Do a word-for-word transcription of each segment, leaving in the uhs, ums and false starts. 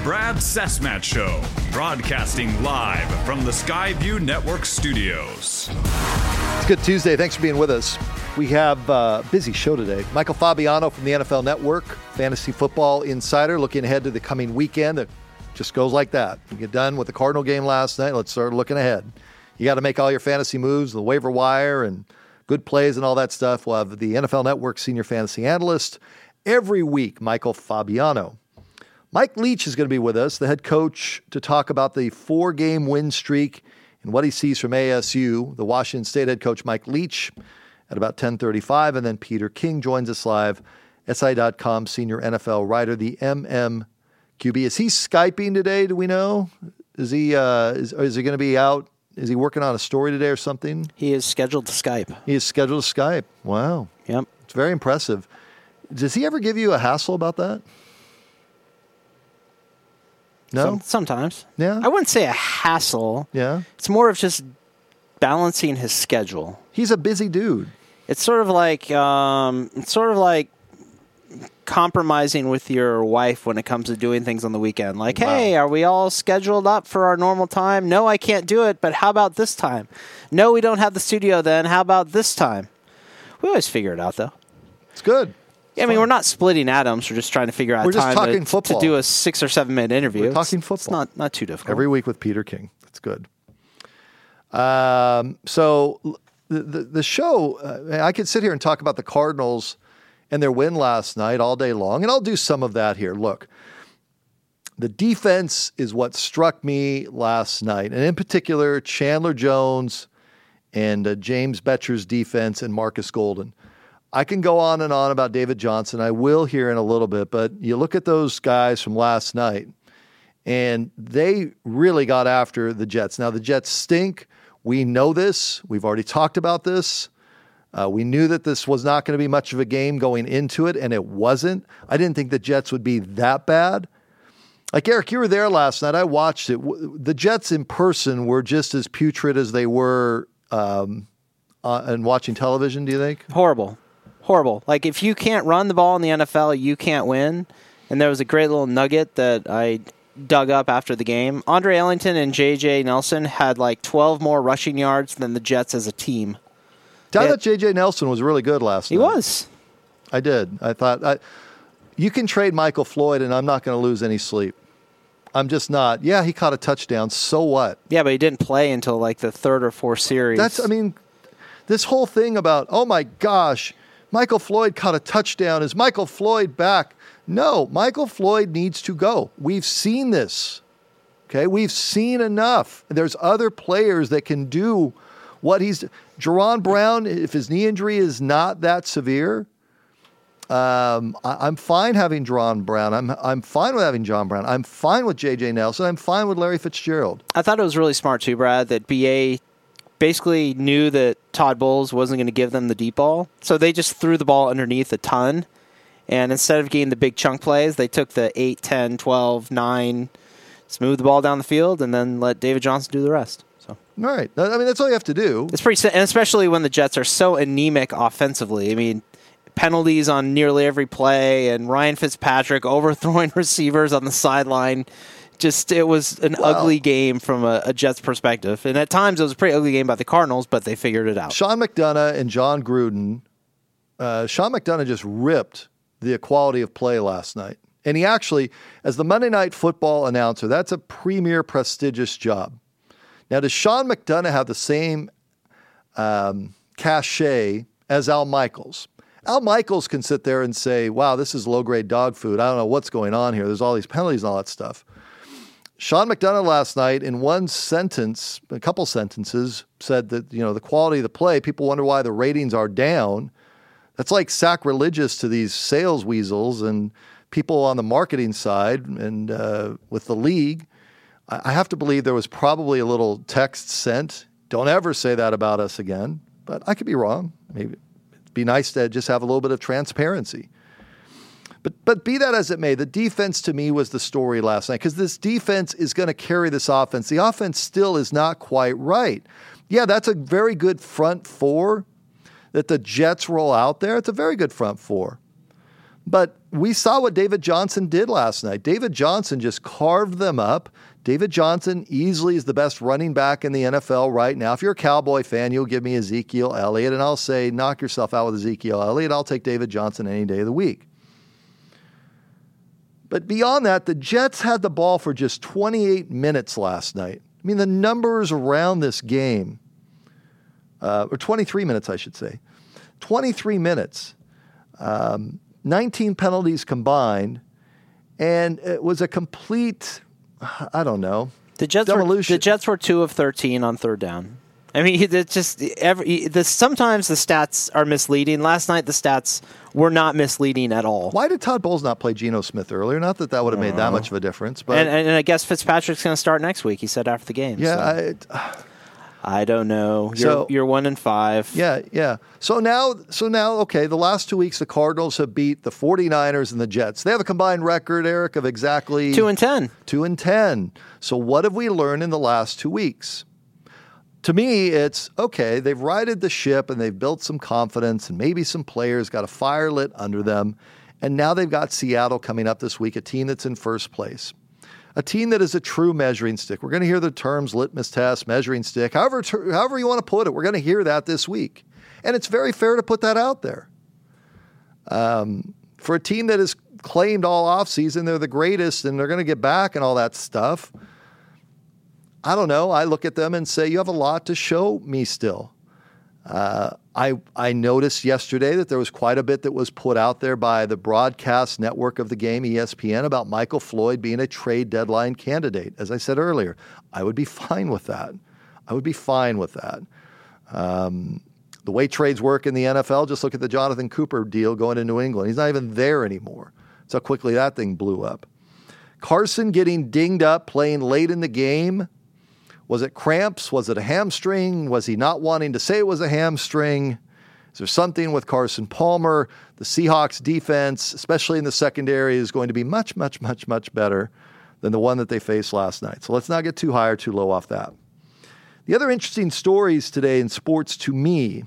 Brad Cessmat Show, broadcasting live from the Skyview Network studios. It's Good Tuesday. Thanks for being with us. We have a busy show today. Michael Fabiano from the N F L Network, Fantasy Football Insider, looking ahead to the coming weekend. It just goes like that. You get done with the Cardinal game last night. Let's start looking ahead. You got to make all your fantasy moves, the waiver wire, and good plays and all that stuff. We'll have the N F L Network senior fantasy analyst every week, Michael Fabiano. Mike Leach is going to be with us, the head coach, to talk about the four-game win streak and what he sees from A S U. The Washington State head coach, Mike Leach, at about ten thirty-five. And then Peter King joins us live, S I dot com senior N F L writer, the M M Q B. Is he Skyping today, do we know? Is he, uh, is, is he going to be out? Is he working on a story today or something? He is scheduled to Skype. He is scheduled to Skype. Wow. Yep. It's very impressive. Does he ever give you a hassle about that? No? Some, sometimes. Yeah? I wouldn't say a hassle. Yeah? It's more of just balancing his schedule. He's a busy dude. It's sort of like um, it's sort of like compromising with your wife when it comes to doing things on the weekend. Like, wow. Hey, are we all scheduled up for our normal time? No, I can't do it, but how about this time? No, we don't have the studio then. How about this time? We always figure it out, though. It's good. Yeah, I mean, we're not splitting atoms. We're just trying to figure out we're time just talking to, football. to do a six or seven minute interview. We're talking it's, football. It's not, not too difficult. Every week with Peter King. That's good. Um, so the, the, the show, uh, I could sit here and talk about the Cardinals and their win last night all day long, and I'll do some of that here. Look, the defense is what struck me last night, and in particular, Chandler Jones and uh, James Betcher's defense and Marcus Golden. I can go on and on about David Johnson. I will here in a little bit, but you look at those guys from last night, and they really got after the Jets. Now, the Jets stink. We know this. We've already talked about this. Uh, we knew that this was not going to be much of a game going into it, and it wasn't. I didn't think the Jets would be that bad. Like, Eric, you were there last night. I watched it. The Jets in person were just as putrid as they were um, uh, in watching television, do you think? Horrible. Horrible. Like, if you can't run the ball in the N F L, you can't win. And there was a great little nugget that I dug up after the game. Andre Ellington and J J Nelson had like twelve more rushing yards than the Jets as a team. I thought J J Nelson was really good last he night. He was. I did. I thought, I, you can trade Michael Floyd, and I'm not going to lose any sleep. I'm just not. Yeah, he caught a touchdown. So what? Yeah, but he didn't play until like the third or fourth series. That's, I mean, this whole thing about, oh my gosh, Michael Floyd caught a touchdown. Is Michael Floyd back? No, Michael Floyd needs to go. We've seen this. Okay, we've seen enough. There's other players that can do what he's... Jerron Brown, if his knee injury is not that severe, um, I, I'm fine having Jerron Brown. I'm I'm fine with having John Brown. I'm fine with J J Nelson. I'm fine with Larry Fitzgerald. I thought it was really smart too, Brad, that B A basically knew that Todd Bowles wasn't going to give them the deep ball, so they just threw the ball underneath a ton, and instead of getting the big chunk plays, they took the eight, ten, twelve, nine, smooth the ball down the field, and then let David Johnson do the rest. So, all right. I mean, that's all you have to do. It's pretty, and especially when the Jets are so anemic offensively. I mean, penalties on nearly every play, and Ryan Fitzpatrick overthrowing receivers on the sideline. Just, it was an well, ugly game from a, a Jets perspective. And at times it was a pretty ugly game by the Cardinals, but they figured it out. Sean McDonough and John Gruden, uh, Sean McDonough just ripped the equality of play last night. And he actually, as the Monday Night Football announcer, that's a premier prestigious job. Now, does Sean McDonough have the same um, cachet as Al Michaels? Al Michaels can sit there and say, wow, this is low-grade dog food. I don't know what's going on here. There's all these penalties and all that stuff. Sean McDonough last night, in one sentence, a couple sentences, said that, you know, the quality of the play, people wonder why the ratings are down. That's like sacrilegious to these sales weasels and people on the marketing side and uh, with the league. I have to believe there was probably a little text sent. Don't ever say that about us again. But I could be wrong. Maybe it'd be nice to just have a little bit of transparency. But but be that as it may, the defense to me was the story last night because this defense is going to carry this offense. The offense still is not quite right. Yeah, that's a very good front four that the Jets roll out there. It's a very good front four. But we saw what David Johnson did last night. David Johnson just carved them up. David Johnson easily is the best running back in the N F L right now. If you're a Cowboy fan, you'll give me Ezekiel Elliott, and I'll say, knock yourself out with Ezekiel Elliott. I'll take David Johnson any day of the week. But beyond that, the Jets had the ball for just twenty-eight minutes last night. I mean, the numbers around this game, uh, or twenty-three minutes, I should say. twenty-three minutes. Um, nineteen penalties combined, and it was a complete, I don't know, the Jets demolition. Were, the Jets were two of thirteen on third down. I mean, it's just every. The, sometimes the stats are misleading. Last night, the stats were not misleading at all. Why did Todd Bowles not play Geno Smith earlier? Not that that would have made that much of a difference, but and, and I guess Fitzpatrick's going to start next week. He said after the game. Yeah, so. I, I don't know. You're, so, you're one and five. Yeah, yeah. So now, so now, okay, the last two weeks, the Cardinals have beat the 49ers and the Jets. They have a combined record, Eric, of exactly two and ten. Two and ten. So what have we learned in the last two weeks? To me, it's, okay, they've righted the ship and they've built some confidence and maybe some players got a fire lit under them. And now they've got Seattle coming up this week, a team that's in first place. A team that is a true measuring stick. We're going to hear the terms litmus test, measuring stick, however, ter- however you want to put it. We're going to hear that this week. And it's very fair to put that out there. Um, for a team that has claimed all offseason they're the greatest and they're going to get back and all that stuff, I don't know. I look at them and say, you have a lot to show me still. Uh, I I noticed yesterday that there was quite a bit that was put out there by the broadcast network of the game, E S P N, about Michael Floyd being a trade deadline candidate. As I said earlier, I would be fine with that. I would be fine with that. Um, the way trades work in the N F L, just look at the Jonathan Cooper deal going to New England. He's not even there anymore. That's how quickly that thing blew up. Carson getting dinged up, playing late in the game. Was it cramps? Was it a hamstring? Was he not wanting to say it was a hamstring? Is there something with Carson Palmer? The Seahawks defense, especially in the secondary, is going to be much, much, much, much better than the one that they faced last night. So let's not get too high or too low off that. The other interesting stories today in sports to me.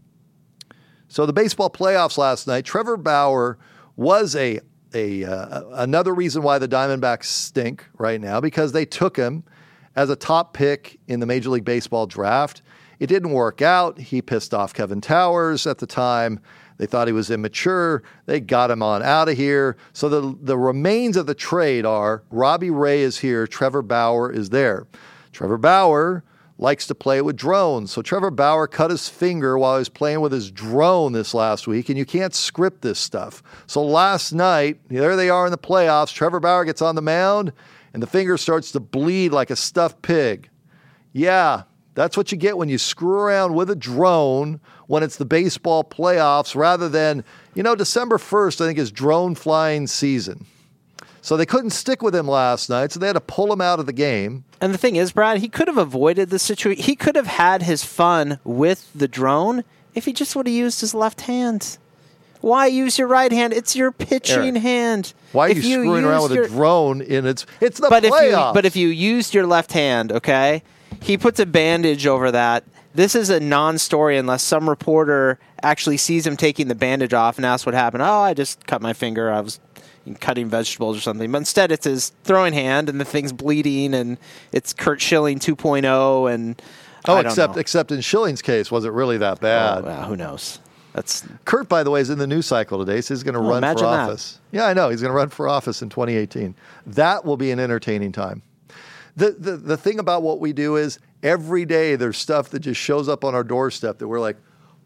So the baseball playoffs last night, Trevor Bauer was a, a uh, another reason why the Diamondbacks stink right now, because they took him as a top pick in the Major League Baseball draft. It didn't work out. He pissed off Kevin Towers at the time. They thought he was immature. They got him on out of here. So the, the remains of the trade are Robbie Ray is here, Trevor Bauer is there. Trevor Bauer likes to play with drones. So Trevor Bauer cut his finger while he was playing with his drone this last week, and you can't script this stuff. So last night, there they are in the playoffs. Trevor Bauer gets on the mound, and the finger starts to bleed like a stuffed pig. Yeah, that's what you get when you screw around with a drone when it's the baseball playoffs rather than, you know, December first, I think, is drone flying season. So they couldn't stick with him last night, so they had to pull him out of the game. And the thing is, Brad, he could have avoided the situation. He could have had his fun with the drone if he just would have used his left hand. Why use your right hand? It's your pitching Eric, hand. Why are if you screwing around with your, a drone in its it's the but playoffs? If you, but if you used your left hand, okay, he puts a bandage over that. This is a non-story unless some reporter actually sees him taking the bandage off and asks what happened. Oh, I just cut my finger. I was cutting vegetables or something. But instead, it's his throwing hand, and the thing's bleeding, and it's Curt Schilling two point oh. And oh, I don't except know. except in Schilling's case, was it really that bad? Oh, well, who knows? That's Curt, by the way, is in the news cycle today, so he's going to oh, run for imagine office. That. Yeah, I know. He's going to run for office in twenty eighteen. That will be an entertaining time. The, the the thing about what we do is every day there's stuff that just shows up on our doorstep that we're like,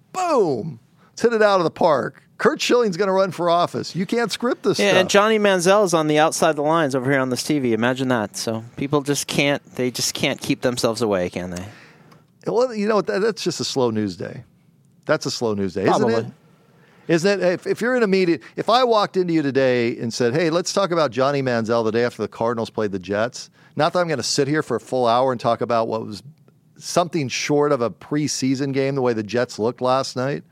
boom, let's hit it out of the park. Curt Schilling's going to run for office. You can't script this yeah, stuff. And Johnny Manziel is on the outside of the lines over here on this T V. Imagine that. So people just can't, they just can't keep themselves away, can they? Well, you know, that, that's just a slow news day. That's a slow news day, Probably. isn't it? Isn't it? If, if you're in a meeting, if I walked into you today and said, hey, let's talk about Johnny Manziel the day after the Cardinals played the Jets, not that I'm going to sit here for a full hour and talk about what was something short of a preseason game, the way the Jets looked last night.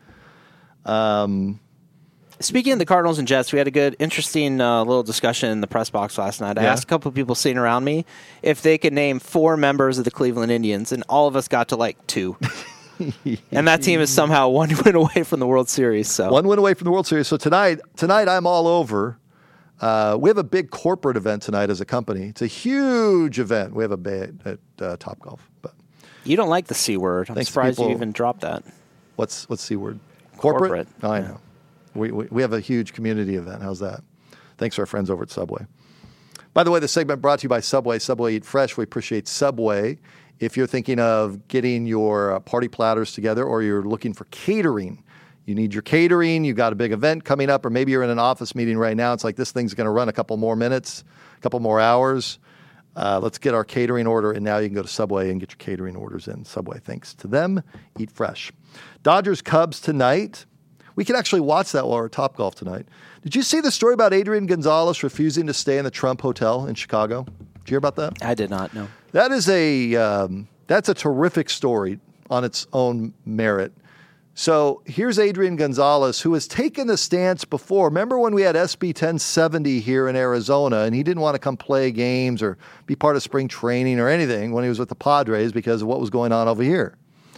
Um, Speaking of the Cardinals and Jets, we had a good, interesting uh, little discussion in the press box last night. I yeah. asked a couple of people sitting around me if they could name four members of the Cleveland Indians, and all of us got to like two. And that team is somehow one win away from the World Series. So one win away from the World Series. So tonight, tonight I'm all over. Uh, we have a big corporate event tonight as a company. It's a huge event. We have a bay at uh, Topgolf. But you don't like the C word. I'm Thanks surprised people, you even dropped that. What's what's C word? Corporate? Corporate. Oh, I yeah. know. We, we we have a huge community event. How's that? Thanks to our friends over at Subway. By the way, the segment brought to you by Subway. Subway Eat Fresh. We appreciate Subway. If you're thinking of getting your uh, party platters together or you're looking for catering, you need your catering, you got a big event coming up, or maybe you're in an office meeting right now. It's like this thing's going to run a couple more minutes, a couple more hours. Uh, let's get our catering order, and now you can go to Subway and get your catering orders in. Subway, thanks to them. Eat fresh. Dodgers Cubs tonight. We can actually watch that while we're at Topgolf tonight. Did you see the story about Adrian Gonzalez refusing to stay in the Trump Hotel in Chicago? Did you hear about that? I did not know. That is a um, that's a terrific story on its own merit. So here's Adrian Gonzalez, who has taken the stance before. Remember when we had S B ten seventy here in Arizona, and he didn't want to come play games or be part of spring training or anything when he was with the Padres because of what was going on over here.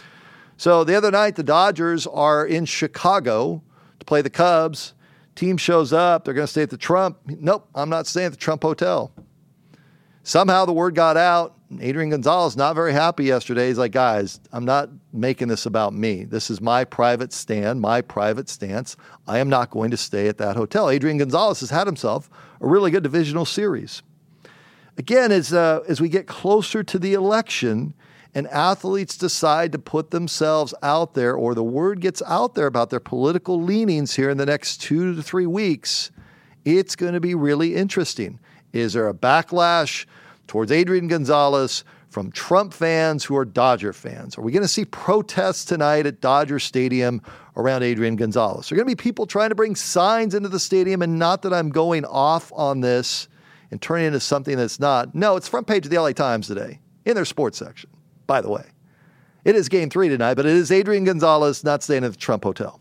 So the other night, the Dodgers are in Chicago to play the Cubs. Team shows up. They're going to stay at the Trump. Nope, I'm not staying at the Trump Hotel. Somehow the word got out. Adrian Gonzalez not very happy yesterday. He's like, guys, I'm not making this about me. This is my private stand, my private stance. I am not going to stay at that hotel. Adrian Gonzalez has had himself a really good divisional series. Again, as uh, as we get closer to the election and athletes decide to put themselves out there, or the word gets out there about their political leanings here in the next two to three weeks, it's going to be really interesting. Is there a backlash towards Adrian Gonzalez from Trump fans who are Dodger fans? Are we going to see protests tonight at Dodger Stadium around Adrian Gonzalez? Are going to be people trying to bring signs into the stadium? And not that I'm going off on this and turning it into something that's not. No, it's front page of the L A Times today in their sports section, by the way. It is game three tonight, but it is Adrian Gonzalez not staying at the Trump Hotel.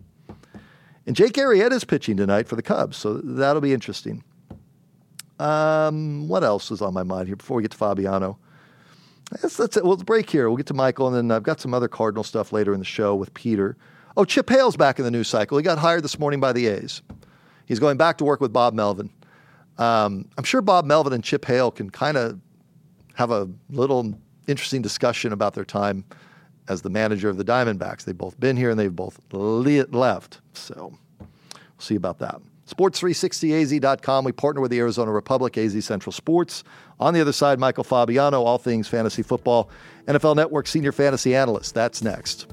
And Jake Arrieta is pitching tonight for the Cubs, so that'll be interesting. Um, what else is on my mind here before we get to Fabiano? That's, that's it. We'll break here. We'll get to Michael, and then I've got some other Cardinal stuff later in the show with Peter. Oh, Chip Hale's back in the news cycle. He got hired this morning by the A's. He's going back to work with Bob Melvin. Um, I'm sure Bob Melvin and Chip Hale can kind of have a little interesting discussion about their time as the manager of the Diamondbacks. They've both been here and they've both le- left. So we'll see about that. sports three sixty A Z dot com. We partner with the Arizona Republic, A Z Central Sports. On the other side, Michael Fabiano, all things fantasy football, N F L Network senior fantasy analyst. That's next.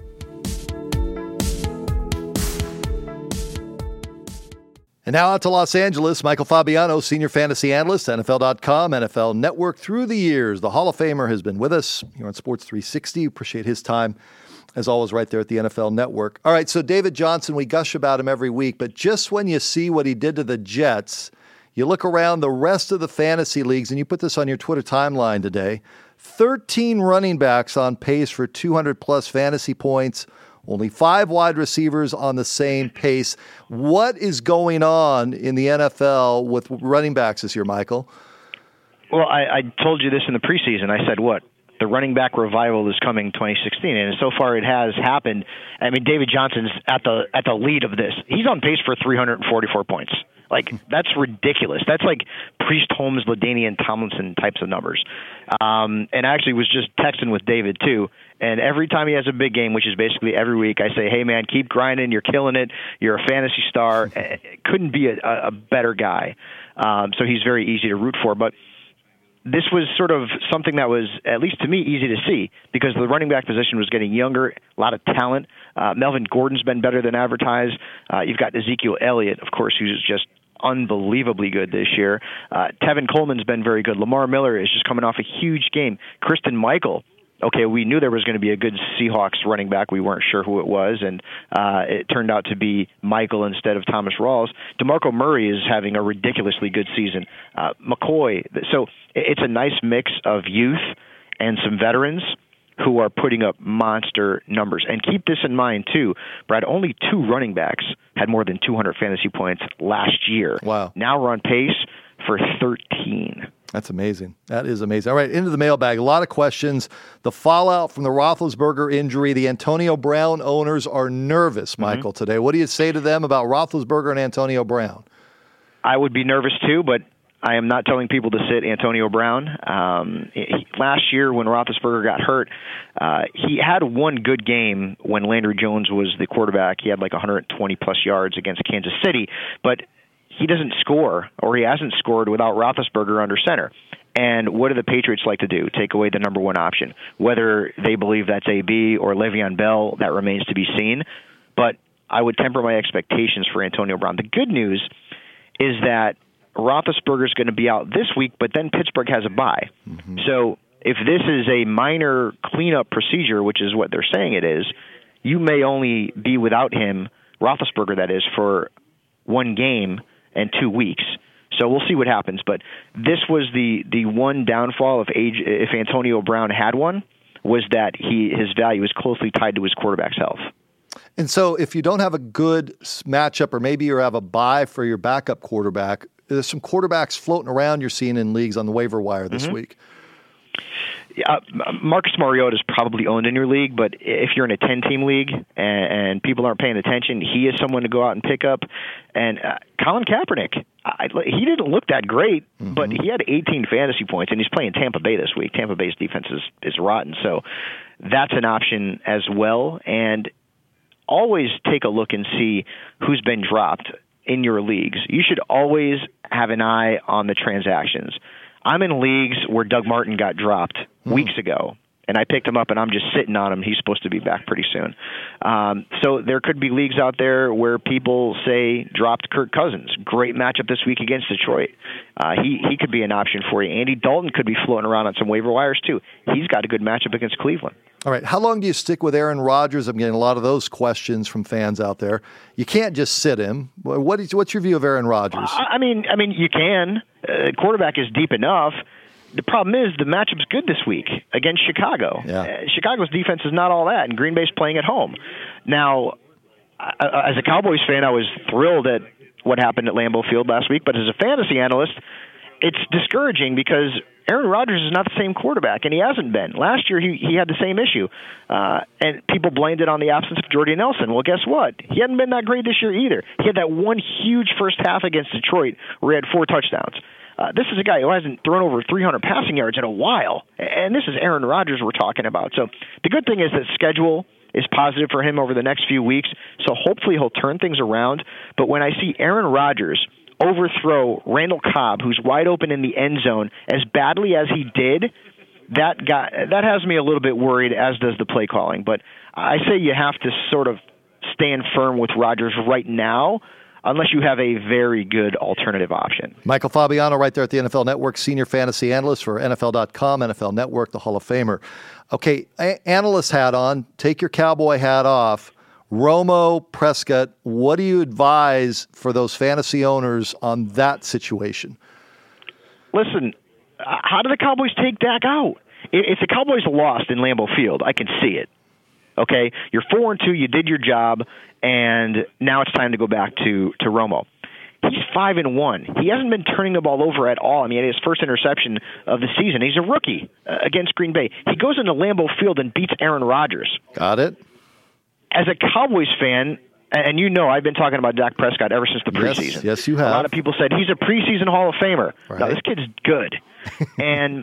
And now out to Los Angeles, Michael Fabiano, senior fantasy analyst, N F L dot com, N F L Network. Through the years, the Hall of Famer has been with us here on Sports three sixty. Appreciate his time, as always, right there at the N F L Network. All right, so David Johnson, we gush about him every week, but just when you see what he did to the Jets, you look around the rest of the fantasy leagues, and you put this on your Twitter timeline today, thirteen running backs on pace for two hundred plus fantasy points, only five wide receivers on the same pace. What is going on in the N F L with running backs this year, Michael? Well, I, I told you this in the preseason. I said, what? The running back revival is coming twenty sixteen, and so far it has happened. I mean, David Johnson's at the at the lead of this. He's on pace for three hundred forty-four points. Like, that's ridiculous. That's like Priest, Holmes, LaDainian Tomlinson types of numbers. Um, and I actually was just texting with David, too. And every time he has a big game, which is basically every week, I say, hey, man, keep grinding. You're killing it. You're a fantasy star. Couldn't be a, a better guy. Um, so he's very easy to root for. But this was sort of something that was, at least to me, easy to see because the running back position was getting younger, a lot of talent. Uh, Melvin Gordon's been better than advertised. Uh, you've got Ezekiel Elliott, of course, who's just unbelievably good this year. Uh, Tevin Coleman's been very good. Lamar Miller is just coming off a huge game. Kristen Michael, okay, we knew there was going to be a good Seahawks running back. We weren't sure who it was, and uh, it turned out to be Michael instead of Thomas Rawls. DeMarco Murray is having a ridiculously good season. Uh, McCoy. So it's a nice mix of youth and some veterans who are putting up monster numbers. And keep this in mind, too, Brad, only two running backs had more than two hundred fantasy points last year. Wow. Now we're on pace for thirteen. That's amazing. That is amazing. All right, into the mailbag. A lot of questions. The fallout from the Roethlisberger injury. The Antonio Brown owners are nervous, Michael, mm-hmm. today. What do you say to them about Roethlisberger and Antonio Brown? I would be nervous too, but I am not telling people to sit Antonio Brown. Um, he, last year when Roethlisberger got hurt, uh, he had one good game when Landry Jones was the quarterback. He had like one hundred twenty plus yards against Kansas City, but he doesn't score, or he hasn't scored without Roethlisberger under center. And what do the Patriots like to do? Take away the number one option. Whether they believe that's A B or Le'Veon Bell, that remains to be seen. But I would temper my expectations for Antonio Brown. The good news is that Roethlisberger is going to be out this week, but then Pittsburgh has a bye. Mm-hmm. So if this is a minor cleanup procedure, which is what they're saying it is, you may only be without him, Roethlisberger that is, for one game and two weeks. So we'll see what happens. But this was the, the one downfall of age if Antonio Brown had one, was that he his value is closely tied to his quarterback's health. And so if you don't have a good matchup, or maybe you have a bye for your backup quarterback, there's some quarterbacks floating around you're seeing in leagues on the waiver wire this mm-hmm. week. Uh, Marcus Mariota is probably owned in your league, but if you're in a ten-team league and, and people aren't paying attention, he is someone to go out and pick up. And uh, Colin Kaepernick, I, he didn't look that great, mm-hmm. but he had eighteen fantasy points, and he's playing Tampa Bay this week. Tampa Bay's defense is, is rotten, so that's an option as well. And always take a look and see who's been dropped in your leagues. You should always have an eye on the transactions. I'm in leagues where Doug Martin got dropped mm. weeks ago, and I picked him up, and I'm just sitting on him. He's supposed to be back pretty soon. Um, so there could be leagues out there where people say dropped Kirk Cousins. Great matchup this week against Detroit. Uh, he, he could be an option for you. Andy Dalton could be floating around on some waiver wires, too. He's got a good matchup against Cleveland. All right. How long do you stick with Aaron Rodgers? I'm getting a lot of those questions from fans out there. You can't just sit him. What is, what's your view of Aaron Rodgers? I mean, I mean, you can. Uh, quarterback is deep enough. The problem is the matchup's good this week against Chicago. Yeah. Uh, Chicago's defense is not all that, and Green Bay's playing at home. Now, uh, as a Cowboys fan, I was thrilled at what happened at Lambeau Field last week, but as a fantasy analyst, it's discouraging because Aaron Rodgers is not the same quarterback, and he hasn't been. Last year, he, he had the same issue, uh, and people blamed it on the absence of Jordy Nelson. Well, guess what? He hadn't been that great this year either. He had that one huge first half against Detroit where he had four touchdowns. Uh, this is a guy who hasn't thrown over three hundred passing yards in a while, and this is Aaron Rodgers we're talking about. So the good thing is that schedule is positive for him over the next few weeks, so hopefully he'll turn things around. But when I see Aaron Rodgers overthrow Randall Cobb, who's wide open in the end zone, as badly as he did, that got that has me a little bit worried, as does the play calling. But I say you have to sort of stand firm with Rodgers right now, unless you have a very good alternative option. Michael Fabiano right there at the N F L Network, senior fantasy analyst for N F L dot com, N F L Network, the Hall of Famer. Okay, a- analyst hat on, take your cowboy hat off. Romo, Prescott, what do you advise for those fantasy owners on that situation? Listen, how do the Cowboys take Dak out? If the Cowboys lost in Lambeau Field, I can see it. Okay, you're four and two, you did your job, and now it's time to go back to, to Romo. He's five and one. He hasn't been turning the ball over at all. I mean, his first interception of the season. He's a rookie uh, against Green Bay. He goes into Lambeau Field and beats Aaron Rodgers. Got it. As a Cowboys fan, and you know I've been talking about Dak Prescott ever since the preseason. Yes, yes you have. A lot of people said he's a preseason Hall of Famer. Right. No, this kid's good. and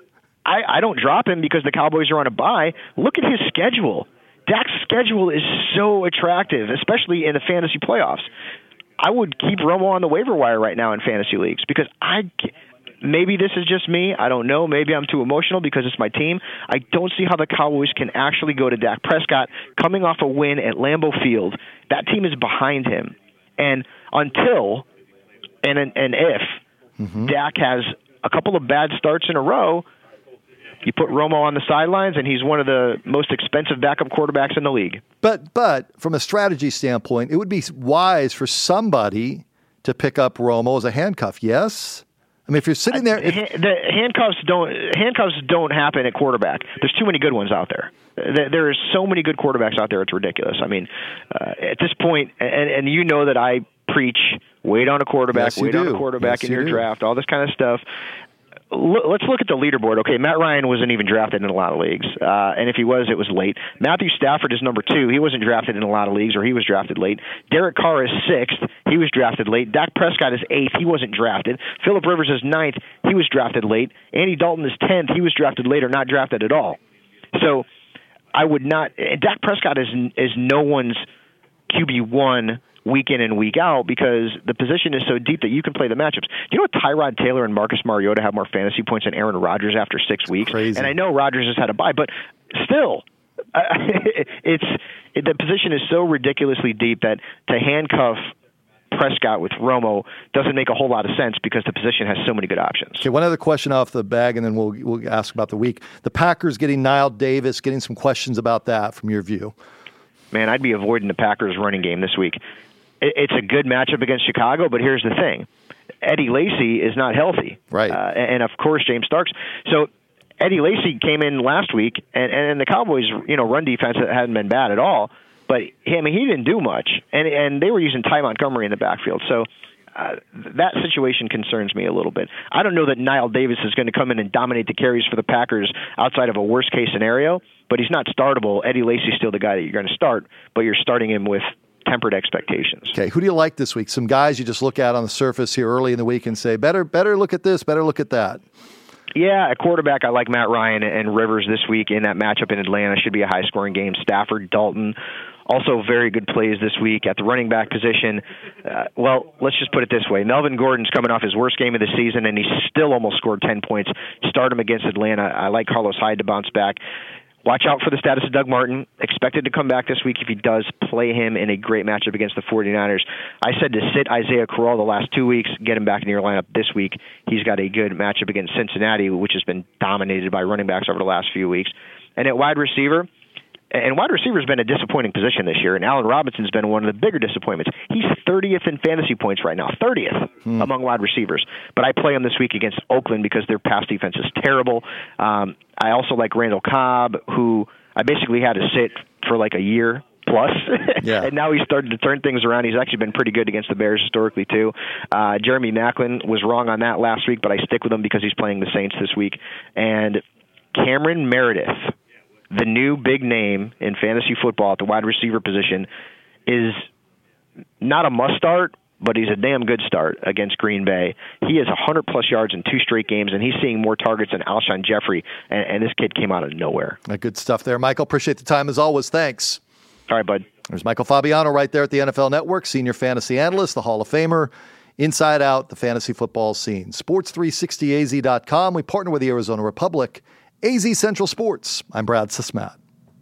I, I don't drop him because the Cowboys are on a bye. Look at his schedule. Dak's schedule is so attractive, especially in the fantasy playoffs. I would keep Romo on the waiver wire right now in fantasy leagues because I maybe this is just me. I don't know. Maybe I'm too emotional because it's my team. I don't see how the Cowboys can actually go to Dak Prescott coming off a win at Lambeau Field. That team is behind him. And until and, and if mm-hmm. Dak has a couple of bad starts in a row, you put Romo on the sidelines, and he's one of the most expensive backup quarterbacks in the league. But but from a strategy standpoint, it would be wise for somebody to pick up Romo as a handcuff, yes? I mean, if you're sitting there... If, the handcuffs don't handcuffs don't happen at quarterback. There's too many good ones out there. There are so many good quarterbacks out there, it's ridiculous. I mean, uh, at this point, and, and you know that I preach, wait on a quarterback, yes, wait do. on a quarterback yes, in your do. draft, all this kind of stuff. let's look at the leaderboard. Okay, Matt Ryan wasn't even drafted in a lot of leagues, uh, and if he was, it was late. Matthew Stafford is number two. He wasn't drafted in a lot of leagues, or he was drafted late. Derek Carr is sixth. He was drafted late. Dak Prescott is eighth. He wasn't drafted. Phillip Rivers is ninth. He was drafted late. Andy Dalton is tenth. He was drafted late or not drafted at all. So I would not. Dak Prescott is is no one's Q B one week in and week out because the position is so deep that you can play the matchups. Do you know what Tyrod Taylor and Marcus Mariota have more fantasy points than Aaron Rodgers after six weeks? Crazy. And I know Rodgers has had a bye, but still, uh, it's it, the position is so ridiculously deep that to handcuff Prescott with Romo doesn't make a whole lot of sense because the position has so many good options. Okay, one other question off the bag, and then we'll we'll ask about the week. The Packers getting Nile Davis, getting some questions about that from your view. Man, I'd be avoiding the Packers running game this week. It's a good matchup against Chicago, but here's the thing. Eddie Lacy is not healthy. Right. Uh, and, of course, James Starks. So Eddie Lacy came in last week, and, and the Cowboys' you know run defense hadn't been bad at all, but I mean, he didn't do much, and, and they were using Ty Montgomery in the backfield. So uh, that situation concerns me a little bit. I don't know that Nile Davis is going to come in and dominate the carries for the Packers outside of a worst-case scenario, but he's not startable. Eddie Lacy's still the guy that you're going to start, but you're starting him with tempered expectations. Okay, who do you like this week? Some guys you just look at on the surface here early in the week and say, better better look at this, better look at that. Yeah, at quarterback, I like Matt Ryan and Rivers this week in that matchup in Atlanta. Should be a high-scoring game. Stafford, Dalton, also very good plays this week. At the running back position, uh, well, let's just put it this way. Melvin Gordon's coming off his worst game of the season, and he still almost scored ten points. Start him against Atlanta. I like Carlos Hyde to bounce back. Watch out for the status of Doug Martin. Expected to come back this week if he does play him in a great matchup against the 49ers. I said to sit Isaiah Crowell the last two weeks, get him back in your lineup this week. He's got a good matchup against Cincinnati, which has been dominated by running backs over the last few weeks. And at wide receiver, and wide receiver has been a disappointing position this year, and Allen Robinson's been one of the bigger disappointments. He's thirtieth in fantasy points right now, thirtieth hmm. among wide receivers. But I play him this week against Oakland because their pass defense is terrible. Um, I also like Randall Cobb, who I basically had to sit for like a year plus, yeah. and now he's started to turn things around. He's actually been pretty good against the Bears historically, too. Uh, Jeremy Maclin was wrong on that last week, but I stick with him because he's playing the Saints this week. And Cameron Meredith, the new big name in fantasy football at the wide receiver position, is not a must-start, but he's a damn good start against Green Bay. He has one hundred plus yards in two straight games, and he's seeing more targets than Alshon Jeffrey, and, and this kid came out of nowhere. Good stuff there, Michael. Appreciate the time as always. Thanks. All right, bud. There's Michael Fabiano right there at the N F L Network, senior fantasy analyst, the Hall of Famer, inside out the fantasy football scene. sports three sixty A Z dot com. We partner with the Arizona Republic. A Z Central Sports. I'm Brad Sismat.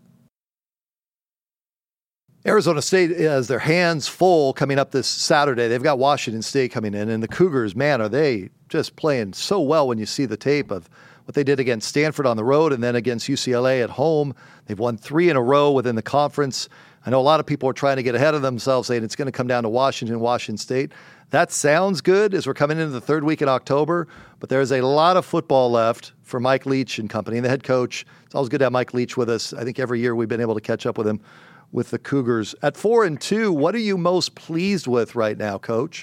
Arizona State has their hands full coming up this Saturday. They've got Washington State coming in, and the Cougars, man, are they just playing so well when you see the tape of what they did against Stanford on the road and then against U C L A at home. They've won three in a row within the conference. I know a lot of people are trying to get ahead of themselves, saying it's going to come down to Washington, Washington State. That sounds good as we're coming into the third week in October, but there's a lot of football left for Mike Leach and company, and the head coach. It's always good to have Mike Leach with us. I think every year we've been able to catch up with him with the Cougars. At four and two, what are you most pleased with right now, Coach?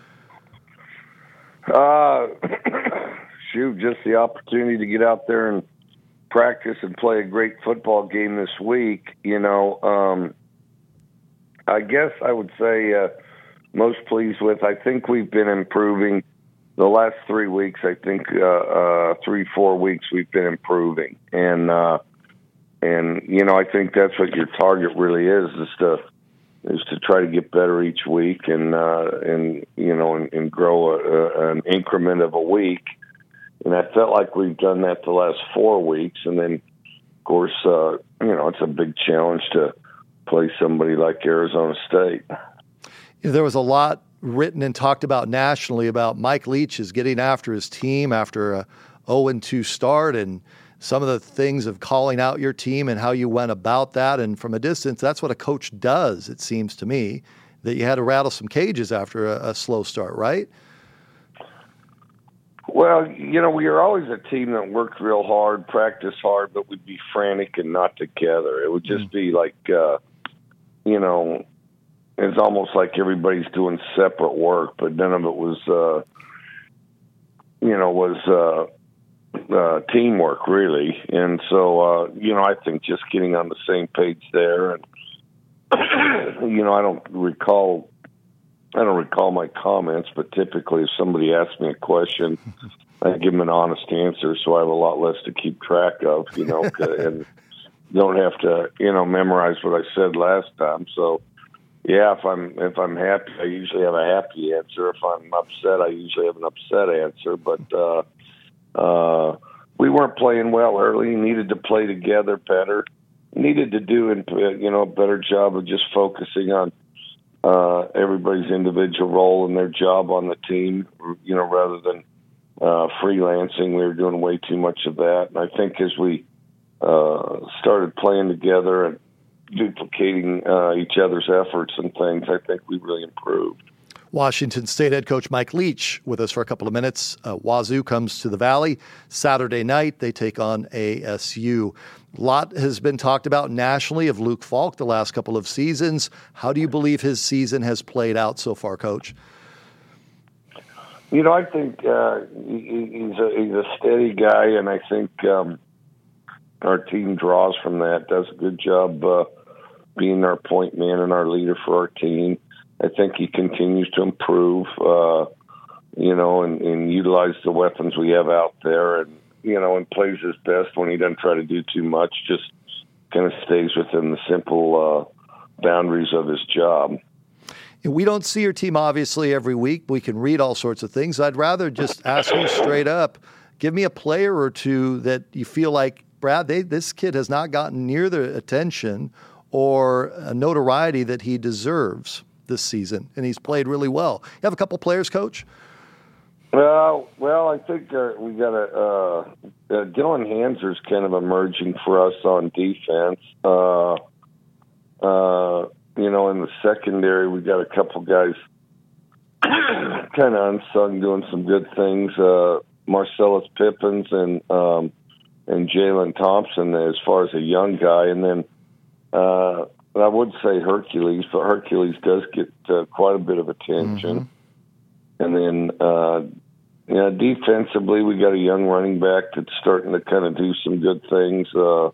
Uh, shoot, just the opportunity to get out there and practice and play a great football game this week. You know, um, I guess I would say uh, most pleased with. I think we've been improving the last three weeks. I think uh, uh, three, four weeks we've been improving, and uh, and you know I think that's what your target really is is to is to try to get better each week and uh, and you know and, and grow a, a, an increment of a week. And I felt like we've done that the last four weeks, and then of course uh, you know it's a big challenge to play somebody like Arizona State. There was a lot written and talked about nationally about Mike Leach is getting after his team after a oh and two start, and some of the things of calling out your team and how you went about that. And from a distance, that's what a coach does, it seems to me, that you had to rattle some cages after a, a slow start, right? Well, you know, we were always a team that worked real hard, practiced hard, but we'd be frantic and not together. It would just mm. be like, uh, you know, it's almost like everybody's doing separate work, but none of it was, uh, you know, was uh, uh, teamwork, really. And so, uh, you know, I think just getting on the same page there, and you know, I don't recall, I don't recall my comments, but typically, if somebody asks me a question, I give them an honest answer, so I have a lot less to keep track of, you know, and don't have to, you know, memorize what I said last time. So, yeah, if I'm if I'm happy, I usually have a happy answer. If I'm upset, I usually have an upset answer. But uh, uh, we weren't playing well early. Needed to play together better. Needed to do, you know, a better job of just focusing on uh, everybody's individual role and their job on the team, you know, rather than uh, freelancing. We were doing way too much of that. And I think as we uh, started playing together and duplicating uh, each other's efforts and things, I think we really improved. Washington State head coach Mike Leach with us for a couple of minutes. Uh, Wazoo comes to the Valley Saturday night. They take on A S U. A lot has been talked about nationally of Luke Falk the last couple of seasons. How do you believe his season has played out so far, Coach? You know, I think uh, he, he's, a, he's a steady guy, and I think um, our team draws from that, does a good job uh, being our point man and our leader for our team. I think he continues to improve, uh, you know, and, and utilize the weapons we have out there, and, you know, and plays his best when he doesn't try to do too much, just kind of stays within the simple uh, boundaries of his job. We don't see your team, obviously, every week. We can read all sorts of things. I'd rather just ask you straight up, give me a player or two that you feel like, Brad, they, this kid has not gotten near the attention or a notoriety that he deserves this season, and he's played really well. You have a couple players, Coach? Well, well, I think uh, we got a uh, uh, Dylan Hanser's kind of emerging for us on defense. Uh, uh, you know, in the secondary, we got a couple guys kind of unsung doing some good things. Uh, Marcellus Pippins and um, and Jalen Thompson as far as a young guy, and then. Uh, I would say Hercules, but Hercules does get uh, quite a bit of attention. Mm-hmm. And then, uh, you know, defensively, we got a young running back that's starting to kind of do some good things. Uh,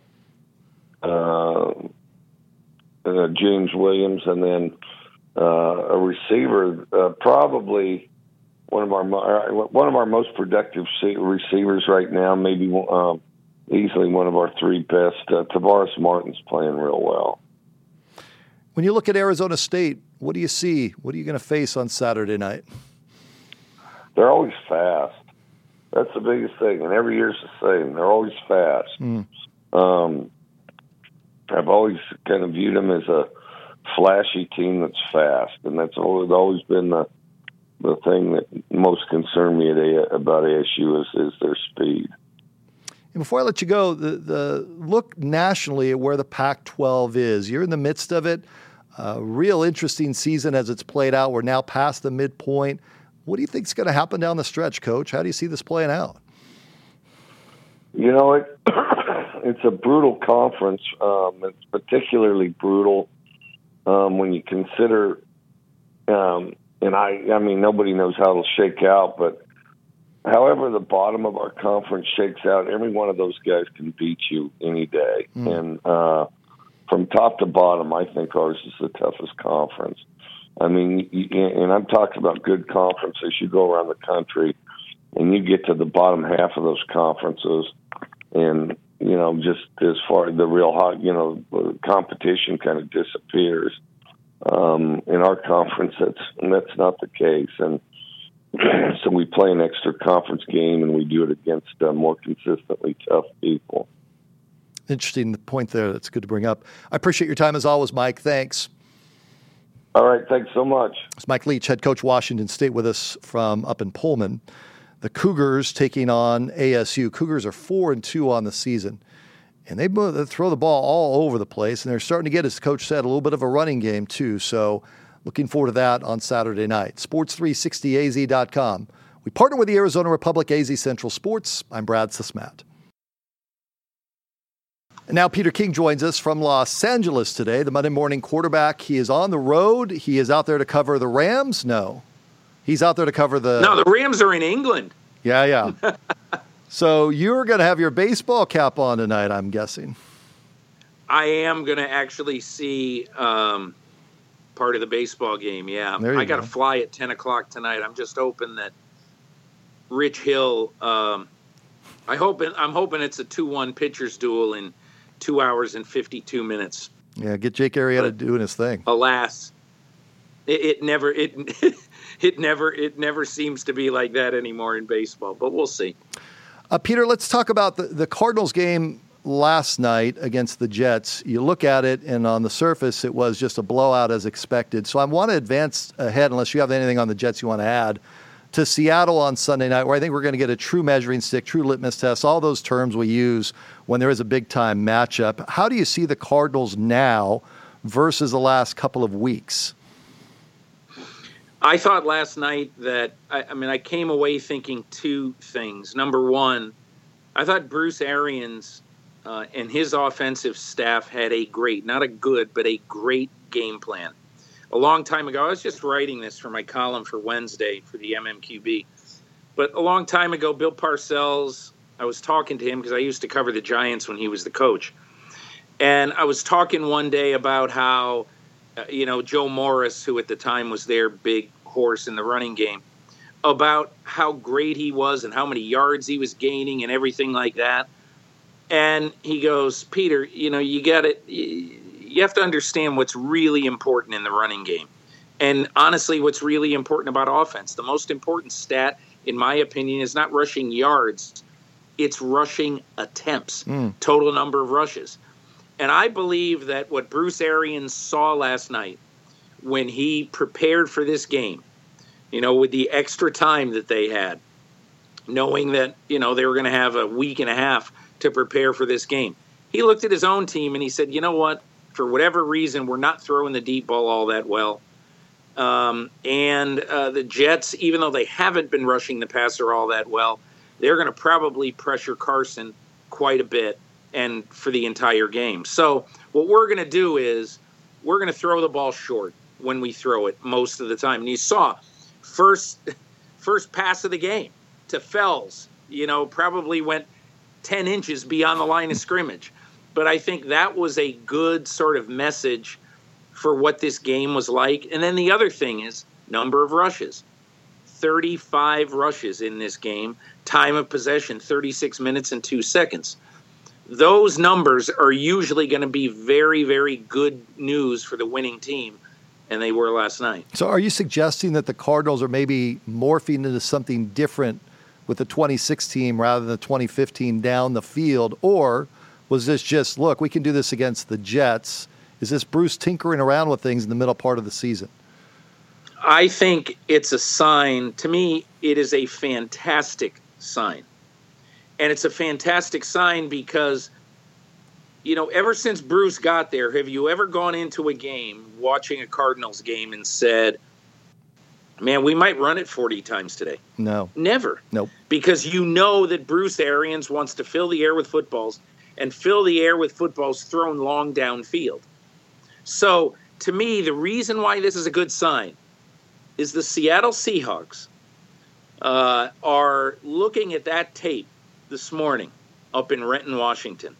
uh, uh, James Williams, and then uh, a receiver, uh, probably one of our one of our most productive receivers right now. Maybe um, easily one of our three best. Uh, Tavares Martin's playing real well. When you look at Arizona State, what do you see? What are you going to face on Saturday night? They're always fast. That's the biggest thing, and every year's the same. They're always fast. Mm. Um, I've always kind of viewed them as a flashy team that's fast, and that's always, always been the the thing that most concerned me at a, about A S U is, is their speed. And before I let you go, the, the look nationally at where the Pac twelve is. You're in the midst of it. A uh, real interesting season as it's played out. We're now past the midpoint. What do you think is going to happen down the stretch, Coach? How do you see this playing out? You know, it, it's a brutal conference. Um, it's particularly brutal um, when you consider, um, and I, I mean, nobody knows how it'll shake out, but however the bottom of our conference shakes out, every one of those guys can beat you any day. Mm. And uh, from top to bottom, I think ours is the toughest conference. I mean, and I'm talking about good conferences. You go around the country, and you get to the bottom half of those conferences, and, you know, just as far as the real hot, you know, competition kind of disappears. Um, in our conference, that's, that's not the case. And so we play an extra conference game, and we do it against uh, more consistently tough people. Interesting point there. That's good to bring up. I appreciate your time as always, Mike. Thanks. All right. Thanks so much. It's Mike Leach, head coach, Washington State, with us from up in Pullman. The Cougars taking on A S U. Cougars are four and two on the season, and they, move, they throw the ball all over the place, and they're starting to get, as Coach said, a little bit of a running game too. So looking forward to that on Saturday night. sports three sixty A Z dot com. We partner with the Arizona Republic A Z Central Sports. I'm Brad Sismat. And now Peter King joins us from Los Angeles today, the Monday morning quarterback. He is on the road. He is out there to cover the Rams? No. He's out there to cover the... No, the Rams are in England. Yeah, yeah. So you're going to have your baseball cap on tonight, I'm guessing. I am going to actually see um, part of the baseball game, yeah. I got to fly at ten o'clock tonight. I'm just hoping that Rich Hill, um, I hope it, I'm hoping it's a two one pitcher's duel in two hours and fifty-two minutes. Yeah, get Jake Arrieta but, doing his thing. Alas, it, it never it it never it never seems to be like that anymore in baseball, but we'll see. Uh, Peter, let's talk about the, the Cardinals game last night against the Jets. You look at it, and on the surface, it was just a blowout as expected. So I want to advance ahead, unless you have anything on the Jets you want to add, to Seattle on Sunday night, where I think we're going to get a true measuring stick, true litmus test, all those terms we use when there is a big-time matchup. How do you see the Cardinals now versus the last couple of weeks? I thought last night that, I, I mean, I came away thinking two things. Number one, I thought Bruce Arians uh, and his offensive staff had a great, not a good, but a great game plan. A long time ago, I was just writing this for my column for Wednesday for the M M Q B. But a long time ago, Bill Parcells, I was talking to him because I used to cover the Giants when he was the coach. And I was talking one day about how, uh, you know, Joe Morris, who at the time was their big horse in the running game, about how great he was and how many yards he was gaining and everything like that. And he goes, Peter, you know, you got it. You have to understand what's really important in the running game. And honestly, what's really important about offense, the most important stat, in my opinion, is not rushing yards. It's rushing attempts, mm. total number of rushes. And I believe that what Bruce Arians saw last night when he prepared for this game, you know, with the extra time that they had, knowing that, you know, they were going to have a week and a half to prepare for this game, he looked at his own team and he said, you know what? For whatever reason, we're not throwing the deep ball all that well. Um, and uh, the Jets, even though they haven't been rushing the passer all that well, they're going to probably pressure Carson quite a bit and for the entire game. So what we're going to do is we're going to throw the ball short when we throw it most of the time. And you saw first first pass of the game to Fells, you know, probably went ten inches beyond the line of scrimmage. But I think that was a good sort of message for what this game was like. And then the other thing is number of rushes. thirty-five rushes in this game. Time of possession, thirty-six minutes and two seconds. Those numbers are usually going to be very, very good news for the winning team, and they were last night. So are you suggesting that the Cardinals are maybe morphing into something different with the twenty-six team rather than the twenty fifteen down the field? Or was this just, look, we can do this against the Jets? Is this Bruce tinkering around with things in the middle part of the season? I think it's a sign. To me, it is a fantastic sign. And it's a fantastic sign because, you know, ever since Bruce got there, have you ever gone into a game, watching a Cardinals game, and said, man, we might run it forty times today? No. Never. Nope. Because you know that Bruce Arians wants to fill the air with footballs, and fill the air with footballs thrown long downfield. So, to me, the reason why this is a good sign is the Seattle Seahawks uh, are looking at that tape this morning up in Renton, Washington.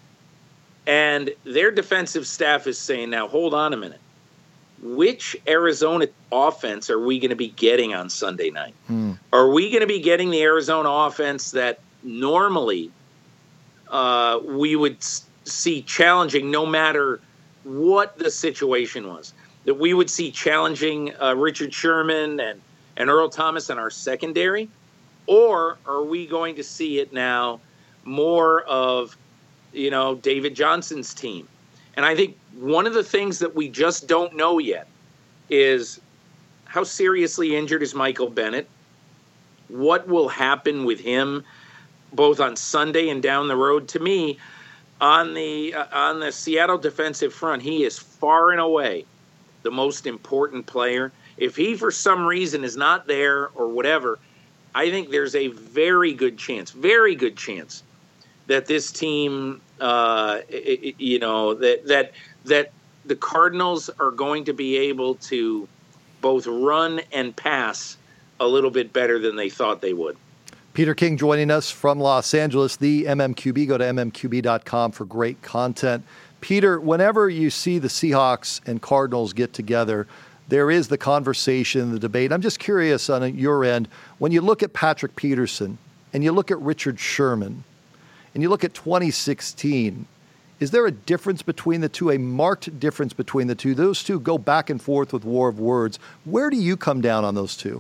And their defensive staff is saying, now, hold on a minute. Which Arizona offense are we going to be getting on Sunday night? Hmm. Are we going to be getting the Arizona offense that normally uh, we would see challenging no matter what the situation was? That we would see challenging uh, Richard Sherman and, and Earl Thomas in our secondary? Or are we going to see it now more of, you know, David Johnson's team? And I think one of the things that we just don't know yet is how seriously injured is Michael Bennett? What will happen with him both on Sunday and down the road? To me, on the uh, on the Seattle defensive front, he is far and away the most important player. If he, for some reason, is not there or whatever, I think there's a very good chance, very good chance that this team, uh, it, you know, that that that the Cardinals are going to be able to both run and pass a little bit better than they thought they would. Peter King joining us from Los Angeles, the M M Q B. Go to M M Q B dot com for great content. Peter, whenever you see the Seahawks and Cardinals get together, there is the conversation, the debate. I'm just curious on your end, when you look at Patrick Peterson and you look at Richard Sherman and you look at twenty sixteen, is there a difference between the two, a marked difference between the two? Those two go back and forth with war of words. Where do you come down on those two?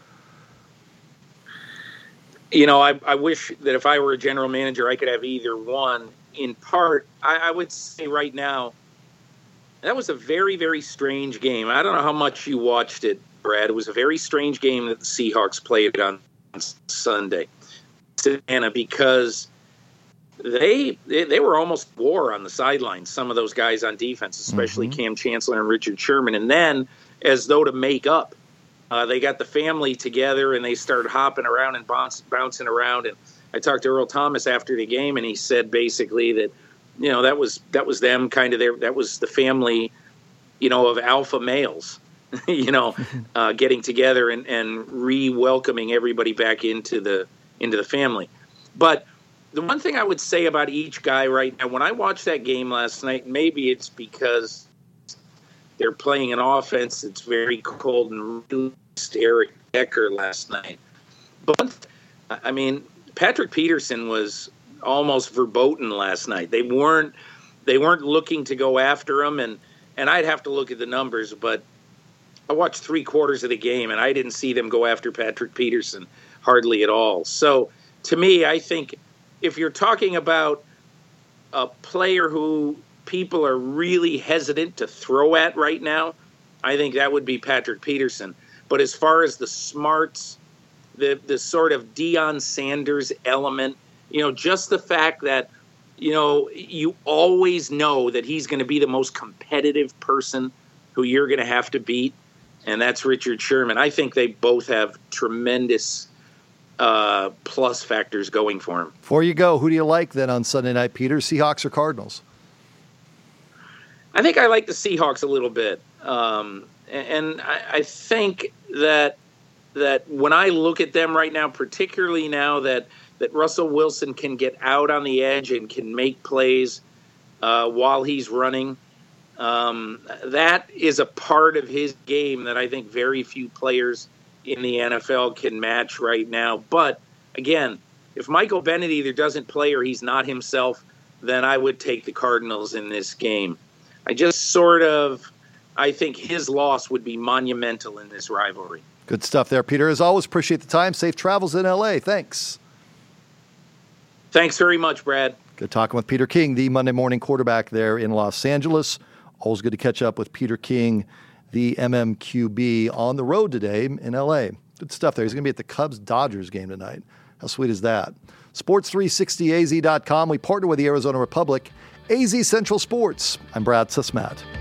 You know, I, I wish that if I were a general manager, I could have either one. In part, I, I would say right now, that was a very, very strange game. I don't know how much you watched it, Brad. It was a very strange game that the Seahawks played on Sunday, because they they were almost war on the sidelines, some of those guys on defense, especially mm-hmm. Cam Chancellor and Richard Sherman. And then, as though to make up, uh, they got the family together and they started hopping around and bounce, bouncing around. And I talked to Earl Thomas after the game, and he said basically that, you know, that was that was them kind of there. That was the family, you know, of alpha males, you know, uh, getting together and, and re-welcoming everybody back into the into the family. But the one thing I would say about each guy right now, when I watched that game last night, maybe it's because they're playing an offense that's very cold and released Eric Decker last night. But, I mean, Patrick Peterson was almost verboten last night. They weren't they weren't looking to go after him, and, and I'd have to look at the numbers, but I watched three quarters of the game, and I didn't see them go after Patrick Peterson hardly at all. So, to me, I think if you're talking about a player who people are really hesitant to throw at right now, I think that would be Patrick Peterson. But as far as the smarts, the the sort of Deion Sanders element, you know, just the fact that, you know, you always know that he's going to be the most competitive person who you're going to have to beat, and that's Richard Sherman. I think they both have tremendous uh, plus factors going for him. Before you go, who do you like then on Sunday night, Peter? Seahawks or Cardinals? I think I like the Seahawks a little bit. Um, and I, I think that that when I look at them right now, particularly now that, that Russell Wilson can get out on the edge and can make plays uh, while he's running, um, that is a part of his game that I think very few players in the N F L can match right now. But, again, if Michael Bennett either doesn't play or he's not himself, then I would take the Cardinals in this game. I just sort of, I think his loss would be monumental in this rivalry. Good stuff there, Peter. As always, appreciate the time. Safe travels in L A. Thanks. Thanks very much, Brad. Good talking with Peter King, the Monday morning quarterback there in Los Angeles. Always good to catch up with Peter King, the M M Q B, on the road today in L A. Good stuff there. He's going to be at the Cubs-Dodgers game tonight. How sweet is that? Sports three sixty A Z dot com. We partner with the Arizona Republic. A Z Central Sports. I'm Brad Susmat.